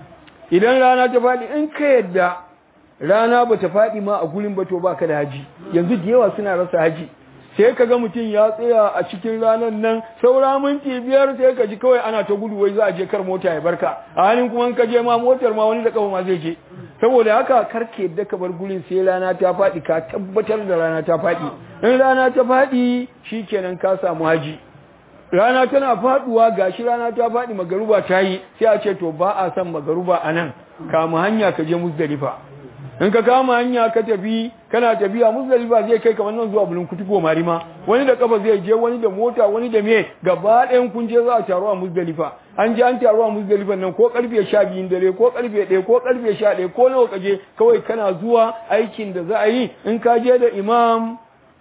B: idan rana ta faɗi in ka yadda rana ba ta faɗi ma a gurin ba to ba ka da haji yanzu da yawa suna rasa haji sai ka ga mutum ya tsaya a cikin ranar nan saura minti biyar sai ka ji kawai ana ta gudu wai za a je kar mota ya barka a halin kuma ka je ma motar ma wani da kafa ma zai je saboda haka karke yadda ka bar gurin sai rana ta faɗi ka tabbatar da rana ta faɗi in rana ta faɗi shikenan ka samu haji rana tana faduwa gashi rana ta faɗi magaruba ta yi sai a ce to ba a san magaruba a nan kama hanya ka je Muzdalifa in ka kama hanya ka tafi kana tafiya Muzdalifa zai kai kamar nan zuwa bulun kutugo marima wani da kafa zai je wani da mota wani da me gaba ɗayan kun je za a taru a Muzdalifa an je an taru a Muzdalifa nan ko karfe sha biyun dare ko karfe ɗaya ko karfe sha ɗaya ko nawa kaje kawai kana zuwa aikin da za a yi in ka je da imam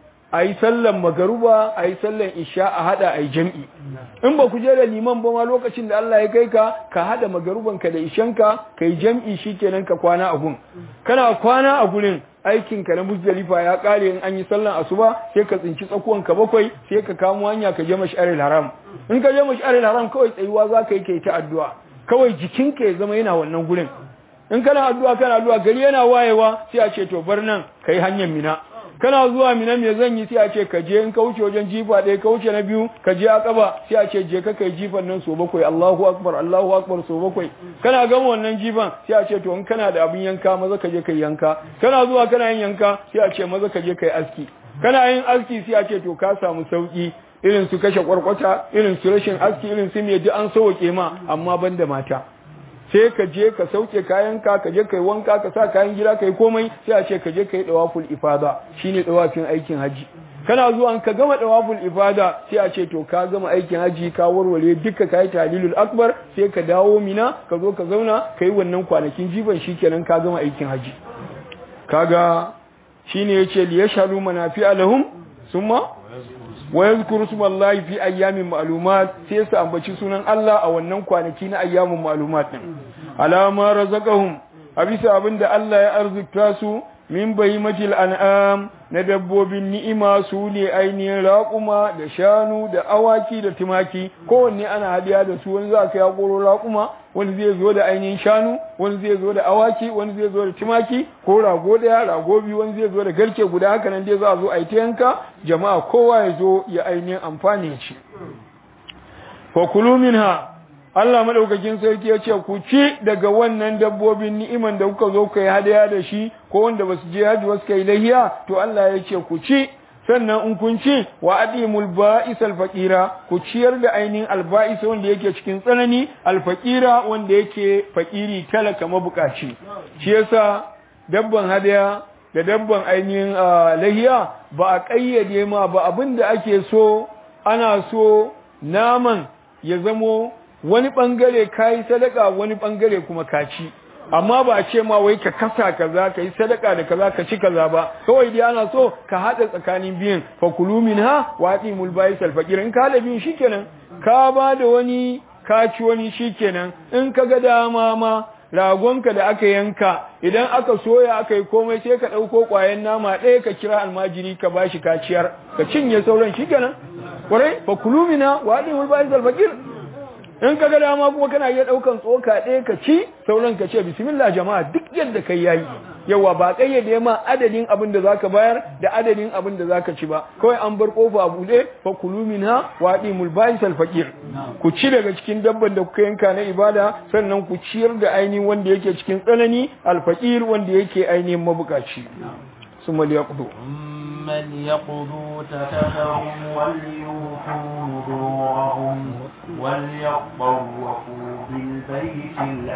B: a yi sallan magaruba a yi sallan isha a hada a yi jam'i in ba ku je da liman ba ma lokacin da Allah ya kai ka ka hada magarubanka da ishanka ka yi jam'i shi kenan ka kwana a gun kana kwana a gurin aikinka na Muzdalifa ya kare in an yi sallan asuba sai ka tsinci tsakuwanka bakwai sai ka kamo hanya ka je mash'aril haram in ka je mash'aril haram kawai tsayuwa za ka yi kai ta addu'a kawai jikinka ya zama yana wannan gurin in kana addu'a kana addu'a gari yana wayewa sai a ce to bar nan kai hanyar Mina kana zuwa Mina me zan yi sai a ce ka je in ka wuce wajen jifa ɗaya ka wuce na biyu ka je Aqaba sai a ce je ka kai jifan nan so bakwai Allahu akbar Allahu akbar so bakwai kana gama wannan jifan sai a ce to in kana da abin yanka maza ka je kai yanka kana zuwa kana yin yanka sai a ce maza ka je kai aski kana yin aski sai a ce to ka samu sauki irin su kashe kwarkwata irin su rashin aski irin su me duk an sauke ma amma banda mata sai ka je ka sauke kayanka ka je kai wanka ka sa kayan gida kai komai sai a ce ka je kai dawaful ifada shine dawafin aikin haji kana zuwa ka gama dawaful ifada sai a ce to ka gama aikin haji ka warware duka kai tahlilul akbar sai ka dawo Mina ka zo ka zauna kai wannan kwanakin jiban shikenan ka gama aikin haji kaga shine yace li yashhadu manafi'a lahum summa wa yadhkuru smallahi fi ayyamin ma'lumat sai su ambaci sunan Allah a wannan kwanaki na ayyamin ma'lumat din alama razaqahum abisa abinda Allah ya arzuta su min bahimatil an'am na dabbobin ni'ima su ne ainihin raƙuma da shanu da awaki da tumaki kowanne ana hadiya da su wani za ka ya koro raƙuma wani zai zo da ainihin shanu wani zai zo da awaki wani zai zo da tumaki ko rago daya rago biyu wani zai zo da garke guda haka nan dai za a zo a yi ta yanka jama'a kowa ya zo ya ainihin amfani ci fa kulu minha Allah madaukakin sarki ya ce ku ci daga wannan dabbobin ni'iman da kuka zo kai hadaya da shi ko wanda basu je haji wasu kai lahiya to Allah ya ce ku ci sannan in kun ci wa adimul ba'is alfaqira ku ciyar da ainihin alba'is wanda yake cikin tsanani alfaqira wanda yake fakiri talaka mabukaci shi yasa dabban hadaya da dabban ainihin lahiya ba a kayyade ma ba abinda ake so ana so naman ya zamo wani bangare kayi sadaka wani bangare kuma kaci amma ba a ce ma wai ka kasa kaza ka yi sadaka da kaza ka ci kaza ba kawai dai ana so ka hada tsakanin biyun fa kulu minha wa atimul ba'is alfaqir in ka hada biyun shikenan ka ba da wani ka ci wani shikenan in ka ga dama ma ragonka da aka yanka idan aka soya aka yi komai sai ka ɗauko ƙwayen nama ɗaya ka kira almajiri ka bashi kaciyar ka cinye sauran shikenan kwarai fa kulu minha wa atimul ba'is alfaqir in ka ga dama kuma kana iya daukan tsoka ɗaya ka ci sauran ka ce bismillah jama'a duk yadda kai yayi yawa ba kayyade ma adadin abin da zaka bayar da adadin abin da zaka ci ba kawai an bar kofa a bude fa kulu minha wa atimul ba'is al faqir ku ci daga cikin dabban da kuka yanka na ibada sannan ku ciyar da ainihin wanda yake cikin tsanani al faqir wanda yake ainihin mabukaci summa liyaqdu
A: من يقضوا تفثهم وليوفوا نذورهم وليطوفوا بالبيت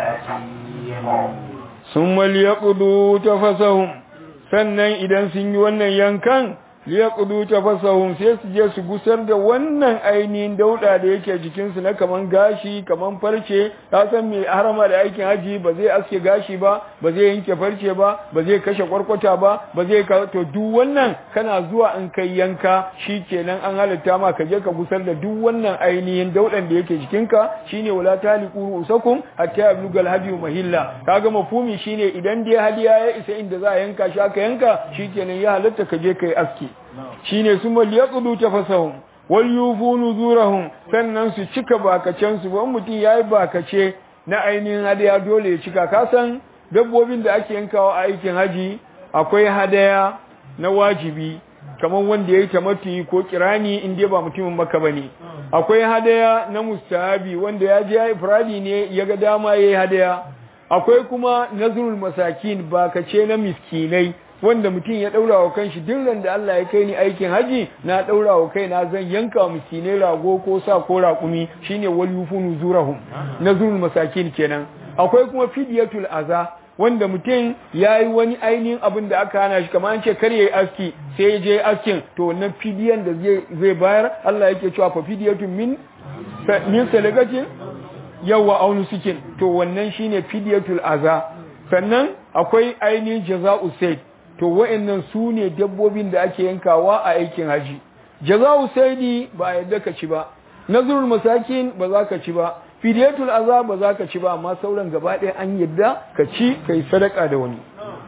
A: العتيق
B: ثم ليقضوا تفثهم sannan idan sun yi wannan yankan liyaqdu tafasahum sai su je su gusar da wannan ainihin dauda da yake jikin su na kaman gashi kaman farce ka san me harama da aikin haji ba zai aske gashi ba ba zai yanke farce ba ba zai kashe kwarkwata ba ba zai ka to duk wannan kana zuwa in kai yanka shikenan an halatta ma ka je ka gusar da duk wannan ainihin daudan da yake jikinka shine wala taliqu usakum hatta yablugal hadiyu mahilla kaga mafhumi shine idan dai hadiya ya isa inda za a yanka shi aka yanka shikenan ya halatta ka je kai aski shine su mal yaqdu tafasahum wal yufu nuzurahum sannan su cika bakacen su ban mutun yayi bakace na ainihin hadiya dole ya cika kasan dabbobin da ake yankawa a aikin haji akwai hadaya na wajibi kaman wanda yayi tamati ko kirani in dai ba mutumin Makka bane akwai hadaya na mustahabi wanda ya je ifradi ne ya ga dama yayi hadaya akwai kuma nazrul masakin bakace na miskinai wanda mutum ya daura wa kanshi duk da Allah ya kai ni aikin haji na daura wa kaina zan yanka miskinai rago ko sa ko raƙumi shine wal yufunu zurahum nazrul masakin kenan akwai kuma fidyatul aza wanda mutum yayi wani ainihin abin da aka hana shi kamar an ce kar yayi aski sai ya je askin to wannan fidiyan da zai zai bayar Allah yake cewa fa fidyatun min min salagatin yawa aunu sikin to wannan shine fidyatul aza sannan akwai ainihin jaza'u sayd to wa'annan su ne dabbobin da ake yankawa a aikin haji jaza'u saidi ba a yadda ka ci ba nazrul masakin ba za ka ci ba fidiyatul azab ba za ka ci ba amma sauran gaba ɗaya an yadda ka ci kai sadaka da wani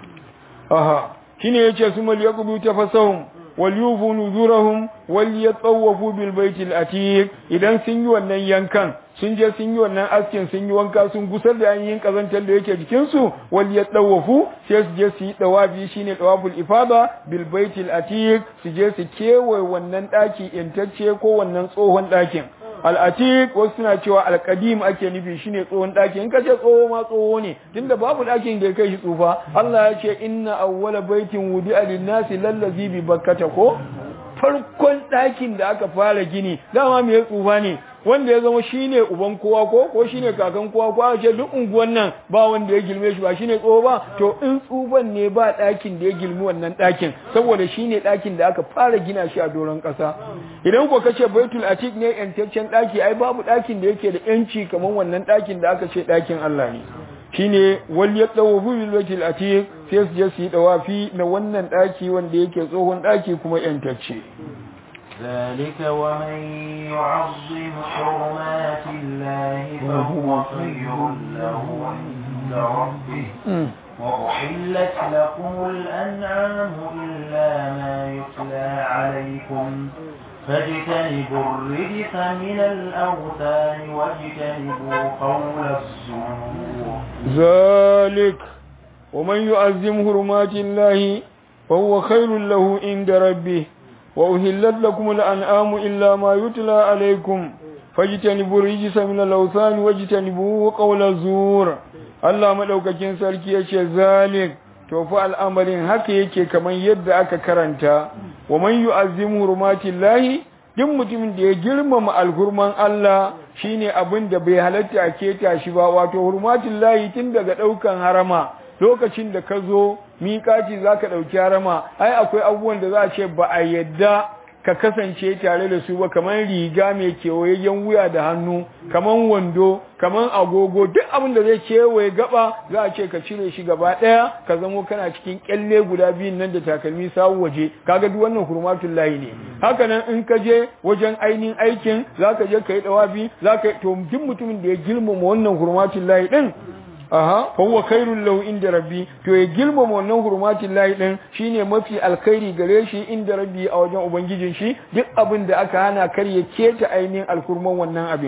B: aha shine yace su mal yaqbu tafasahum wal yufu nuzurahum wal yatawafu bil baitil atiq idan sun yi wannan yankan sun je sun yi wannan askin sun yi wanka sun gusar da yin kazantar da yake jikin su wal yatawafu sai su je su yi dawafi shine dawaful ifada bil baitil atiq su je su kewaye wannan daki intacce ko wannan tsohon dakin al-atiq wasu suna cewa al-qadim ake nufi shine tsohon daki in kace tsoho ma tsoho ne tunda babu dakin da ya kai shi tsufa Allah ya ce inna awwala baitin wudi'a lin-nasi lallazi bi bakkata ko farkon dakin da aka fara gini dama me tsufa ne wanda ya zama shine uban kowa ko ko shine kakan kowa ko a ce duk unguwan nan ba wanda ya gilme shi ba shine tsoho ba to in tsufan ne ba dakin da ya gilmi wannan dakin saboda shine dakin da aka fara gina shi a doron kasa idan ko kace baitul atiq ne yantaccen daki ai babu dakin da yake da yanci kaman wannan dakin da aka ce dakin Allah ne shine wal yatawafu bil baitil atiq sai su je su yi dawafi na wannan daki wanda yake tsohon daki kuma yantacce
A: ذلك ومن يعظم حرمات الله فهو خير له عند ربه وأحلت لكم الأنعام إلا ما يتلى عليكم فاجتنبوا الرجس من الأوثان واجتنبوا قول الزور
B: ذلك ومن يعظم حرمات الله فهو خير له عند ربه وأهلت لكم الأنعام إلا ما يتلى عليكم fajtanibu rijsa min al-awthan wajtanibu qawla zur Allah madaukakin sarki yace zalik to fa al'amarin haka yake kaman yadda aka karanta wa man yu'azzimu hurmatillahi duk mutumin da ya girmama alhurman Allah shine abin da bai halatta a keta shi ba wato hurmatillahi tun daga daukan harama lokacin da ka zo miƙaci zaka dauki harama ai akwai abubuwan da za a ce ba a yadda ka kasance tare da su ba kamar riga mai kewayayyen wuya da hannu kamar wando kamar agogo duk abin da zai kewaye gaba za a ce ka cire shi gaba daya ka zamo kana cikin kyalle guda biyun nan da takalmi sawu waje kaga duk wannan hurmatul lahi ne haka nan in ka je wajen ainihin aikin zaka je kai dawabi zaka to duk mutumin da ya girmama wannan hurmatul lahi din aha huwa khairul lahu inda rabbi to ya girmama wannan hurmatin lahi din shine mafi alkhairi gare shi inda rabbi a wajen ubangijin shi duk abin da aka hana kar ya keta ainihin alkurman wannan abin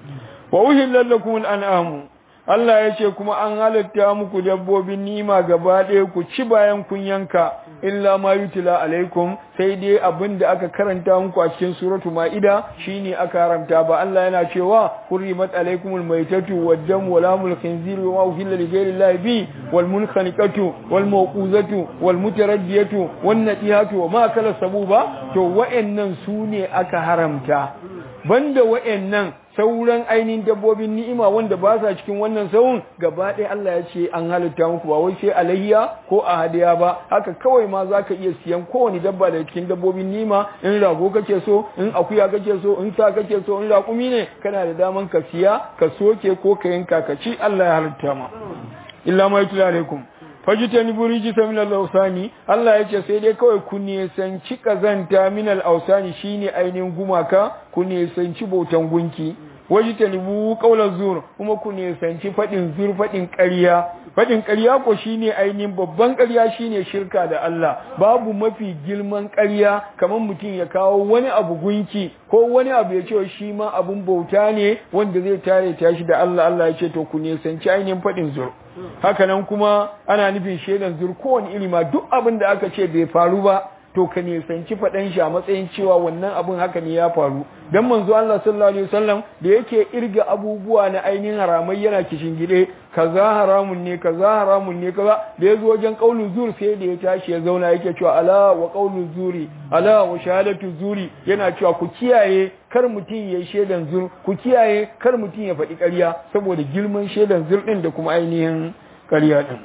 B: wa uhilla lakum al-an'am Allah ya ce kuma an halatta muku dabbobin nima gaba ɗaya ku ci bayan kun yanka illa ma yutila alaikum sai dai abin da aka karanta muku a cikin suratu ma'ida shine aka haramta ba Allah yana cewa hurrimat alaikumul maitatu wad-dam wa lamul khinzir wa uhilla li ghayri llahi bi wal munkhaniqatu wal mawquzatu wal mutaraddiyatu wan natihatu wa ma kala sabuba to wa'annan sune aka haramta banda wa'annan sauran ainihin dabbobin ni'ima wanda ba sa cikin wannan sauran gaba ɗaya Allah ya ce an halitta muku ba wai sai alayya ko a hadiya ba haka kawai ma zaka iya siyan kowane dabba da cikin dabbobin ni'ima in rago kake so in akuya kake so in sa kake so in raƙumi ne kana da daman ka siya ka soke ko ka yanka ka ci Allah ya halitta ma illa ma yutla alaikum fajtanibu rijsa min al-awsani Allah yace sai dai kawai ku ne sanci kazanta min al-awsani shine ainihin gumaka ku ne sanci bautan gunki wajtanibu qawla zur kuma ku ne sanci fadin zur fadin ƙarya fadin ƙarya ko shine ainihin babban ƙarya shine shirka da Allah babu mafi girman ƙarya kamar mutum ya kawo wani abu gunki ko wani abu ya ce shi ma abun bauta ne wanda zai tare tashi da Allah Allah ya ce to ku ne sanci ainihin fadin zur haka nan kuma ana nufin shaidan zur kowane ilima duk abin da aka ce bai faru ba to ka nisanci faɗan shi a matsayin cewa wannan abin haka ne ya faru dan manzo Allah sallallahu alaihi wasallam da yake irga abubuwa na ainihin haramai yana kishin gide kaza haramun ne kaza haramun ne kaza da yazo wajen qaulu zur sai da ya tashi ya zauna yake cewa ala wa qaulu zuri ala wa shahadatu zuri yana cewa ku kiyaye kar mutum ya shaidan zur ku kiyaye kar mutum ya faɗi ƙarya saboda girman shaidan zur din da kuma ainihin ƙarya din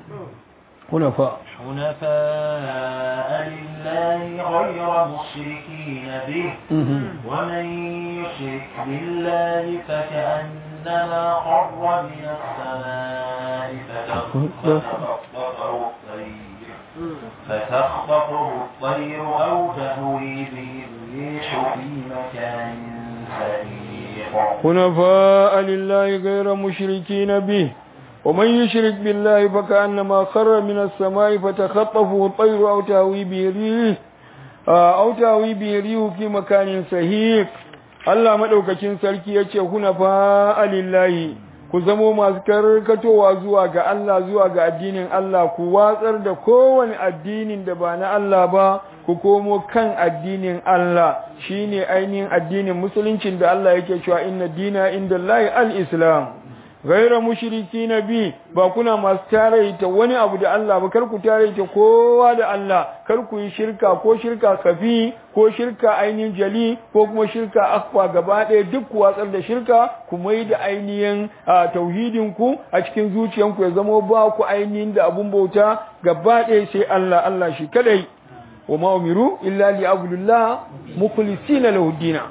B: حنفاء
A: حنفاء لله غير مشركين به ومن يشرك بالله فكأنما خر من السماء فتخطفه الطير فتخطفه الطير أو تهوي به الريح في مكان سحيق
B: حنفاء لله غير مشركين به ومن يشرك بالله فكأنما خر من السماء فتخطفه الطير أو تهوي به الريح أو تهوي به الريح في مكان سحيق Allah madaukakin sarki yace hunafa lillahi ku zamo masu karkatowa zuwa ga Allah zuwa ga addinin Allah ku watsar da kowane addinin da ba na Allah ba ku komo kan addinin Allah shine ainihin addinin musuluncin da Allah yake cewa inna dina indallahi al-islam gaira mushriki na bi ba kuna masu taraita wani abu da Allah ba kar ku taraita kowa da Allah kar ku yi shirka ko shirka kafi ko shirka ainihin jali ko kuma shirka akwa gaba ɗaya duk ku watsar da shirka ku mai da ainihin tauhidin ku a cikin zuciyanku ya zama ba ku ainihin da abun bauta gaba ɗaya sai Allah Allah shi kadai wa ma umiru illa li abdullah mukhlisina lahu dina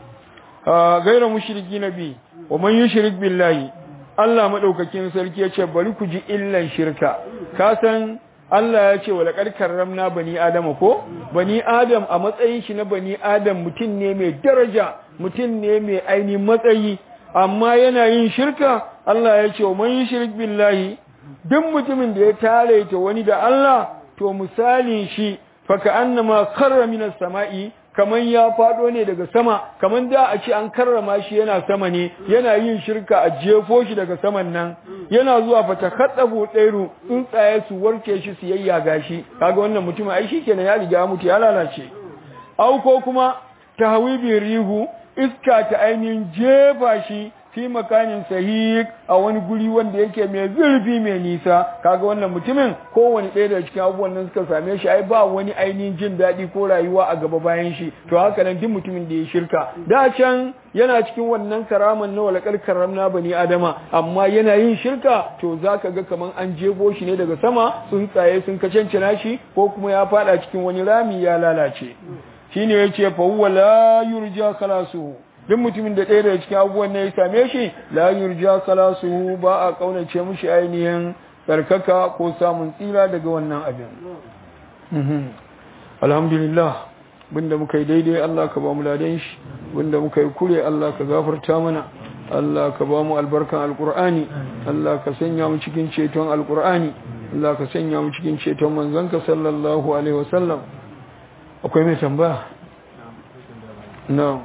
B: gaira mushriki na bi wa man yushrik billahi Allah madaukakin sarki ya ce bari ku ji illan shirka ka san Allah ya ce wa laqad karramna bani adama ko bani adam a matsayin shi na bani adam mutum ne mai daraja mutum ne mai ainihin matsayi amma yana yin shirka Allah ya ce wa man yushrik billahi duk mutumin da ya tare ta wani da Allah to misalin shi fa ka annama karra minas sama'i kaman ya fado ne daga sama kaman da a ce an karrama shi yana sama ne yana yin shirka a jefo shi daga saman nan yana zuwa fata kaddabu dairu tsuntsaye su warke shi su yayyaga shi kaga wannan mutum ai shikenan ya riga mutu ya lalace au ko kuma tahwibi rihu iska ta ainihin jefa shi fi makanin sahih a wani guri wanda yake mai zurfi mai nisa. Kaga wannan mutumin kowane ɗaya da cikin abubuwan nan suka same shi ai ba wani ainihin jin daɗi ko rayuwa a gaba bayan shi. To haka nan duk mutumin da ya shirka da can yana cikin wannan karaman na walakal karamna bani adama, amma yana yin shirka to zaka ga kaman an jebo shi ne daga sama, tsuntsaye sun kacancana shi ko kuma ya fada cikin wani rami ya lalace. Shine yace fa huwa la yurja khalasuhu, duk mutumin da ɗaya daga cikin abubuwan ne ya same shi la yurja khalasuhu, ba a kaunace mushi ainihin tsarkaka ko samun tsira daga wannan abin. Alhamdulillah, bunda muka yi daidai Allah ka ba mu ladan shi, bunda muka yi kure Allah ka gafarta mana, Allah ka ba mu albarkan alqur'ani, Allah ka sanya mu cikin ceton alqur'ani, Allah ka sanya mu cikin ceton manzanka sallallahu alaihi wasallam. Akwai mai tambaya? No.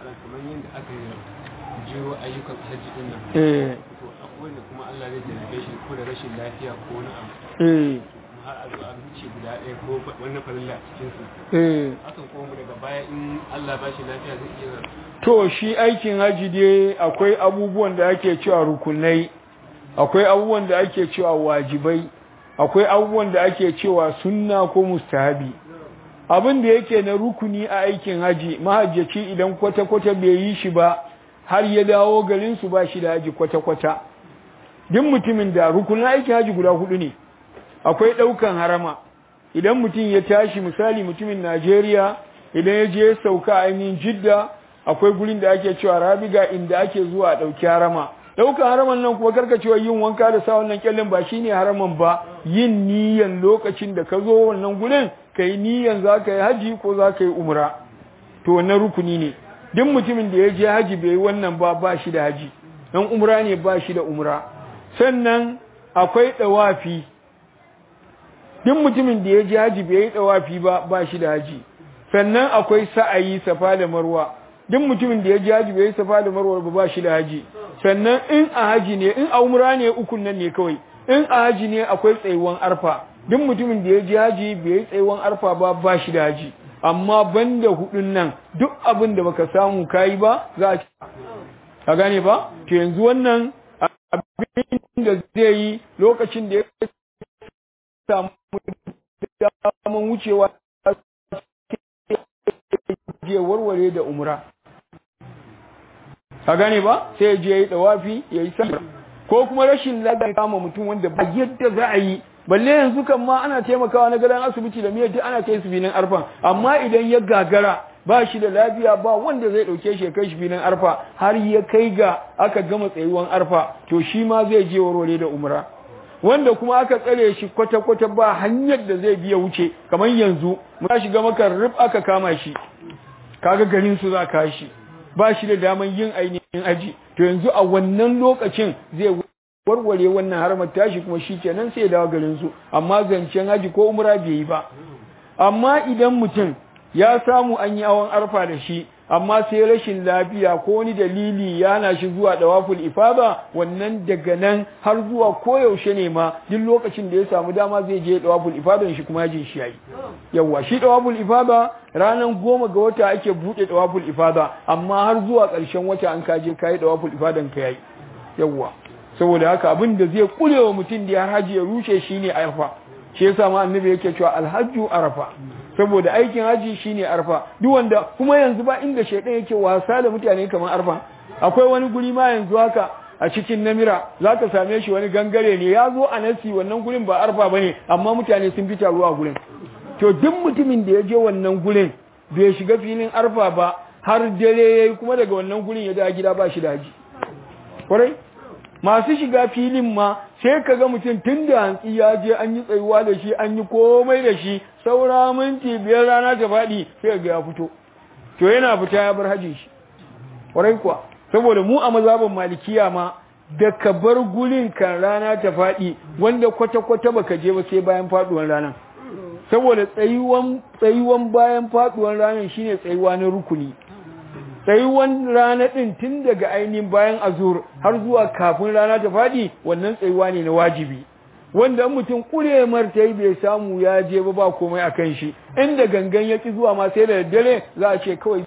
C: jiro ayyukan hajji din nan
B: eh
C: to akwai wanda kuma Allah zai jarabe shi ko da rashin lafiya ko wani abu
B: eh
C: har a zo a wuce guda ɗaya ko wannan farilla cikin su
B: eh
C: akan koma daga baya in Allah ba shi lafiya zai iya.
B: To shi aikin haji dai akwai abubuwan da ake cewa rukunai, akwai abubuwan da ake cewa wajibai, akwai abubuwan da ake cewa sunna ko mustahabi. Abin da yake na rukuni a aikin haji, mahajjaci idan kwata-kwata bai yi shi ba har ya dawo garin su ba shi da haji kwata-kwata. Duk mutumin da rukunin aikin haji guda hudu ne, akwai ɗaukan harama. Idan mutum ya tashi, misali mutumin Najeriya, idan ya je sauka ainihin Jidda, akwai gurin da ake cewa Rabiga inda ake zuwa a ɗauki harama. Ɗaukan haraman nan kuma karkacewa yin wanka da sa wannan kyallin ba shine haraman ba, yin niyan lokacin da ka zo wannan gurin ka yi niyan za ka yi haji ko za ka yi umra. To wannan rukuni ne. Duk mutumin da ya je haji bai yi wannan ba ba shi da haji, dan umra ne ba shi da umra. Sannan akwai ɗawafi. Duk mutumin da ya je haji bai yi ɗawafi ba ba shi da haji. Sannan akwai sa'ayi safa da marwa. Duk mutumin da ya je haji bai yi safa da marwa ba ba shi da haji. Sannan in a haji ne, in a umra ne ukun nan ne kawai. In a haji ne akwai tsayuwan arfa. Duk mutumin da ya je haji bai yi tsayuwan arfa ba ba shi da haji. Amma banda hudun nan duk abin da baka samu kayi ba za a ci. Ka gane ba? To yanzu wannan abin da zai yi lokacin da ya samu daman wucewa je warware da umra. Ka gane ba? Sai je yi dawafi yayi sallah. Ko kuma rashin lafiya kama mutum wanda ba yadda za a yi, balle yanzu kan ma ana taimakawa na gadon asibiti da miyar duk ana kai su filin arfa, amma idan ya gagara ba shi da lafiya ba wanda zai dauke shi ya kai shi filin arfa har ya kai ga aka gama tsayuwan arfa, to shi ma zai je warware da umra. Wanda kuma aka tsare shi kwata-kwata ba hanyar da zai biya wuce, kamar yanzu mu shiga maka rub aka kama shi, kaga garin su za ka shi, ba shi da daman yin ainihin aji, to yanzu a wannan lokacin zai warware wannan haramar tashi kuma shi kenan sai ya dawo garin su, amma zancen haji ko umra bai yi ba. Amma idan mutum ya samu an yi awon arfa da shi, amma sai rashin lafiya ko wani dalili ya hana shi zuwa dawaful ifada, wannan daga nan har zuwa koyaushe ne ma duk lokacin da ya samu dama zai je dawaful ifada shi kuma yajin shi yayi. Yawwa shi dawaful ifada ranar goma ga wata ake buɗe dawaful ifada, amma har zuwa ƙarshen wata an kaje kayi dawaful ifadan ka yayi. Yawwa saboda haka abin da zai kulewa mutum da har haji ya rushe shine arfa. Shi yasa ma annabi yake cewa alhajju arafa, saboda aikin haji shine arfa. Duk wanda kuma yanzu ba inda shaidan yake wasa da mutane kamar arfa. Akwai wani guri ma yanzu haka a cikin Namira zaka same shi wani gangare ne, ya zo a nasi wannan gurin ba arfa bane, amma mutane sun fita ruwa gurin. To duk mutumin da ya je wannan gurin bai shiga filin arfa ba har dare yayi, kuma daga wannan gurin ya dawo gida ba shi da haji. Kwarai masu shiga filin ma sai ka ga mutum tun da hantsi ya je an yi tsayuwa da shi, an yi komai da shi, saura minti biyar rana ta faɗi sai ga ya fito. To yana fita ya bar hajji shi. Kwarai kuwa, saboda mu a mazhabin Malikiya ma da ka bar gurin kan rana ta faɗi, wanda kwata-kwata baka je ba sai bayan faɗuwar ranar. Saboda tsayuwan tsayuwan bayan faɗuwar ranar shine tsayuwa na rukuni. Tsayuwan rana ɗin tun daga ainihin bayan azur har zuwa kafin rana ta faɗi, wannan tsayuwa ne na wajibi, wanda mutum ƙuremar ta yi bai samu ya je ba ba komai a kan shi, inda gangan ya ƙi zuwa ma sai da daddare za a ce kawai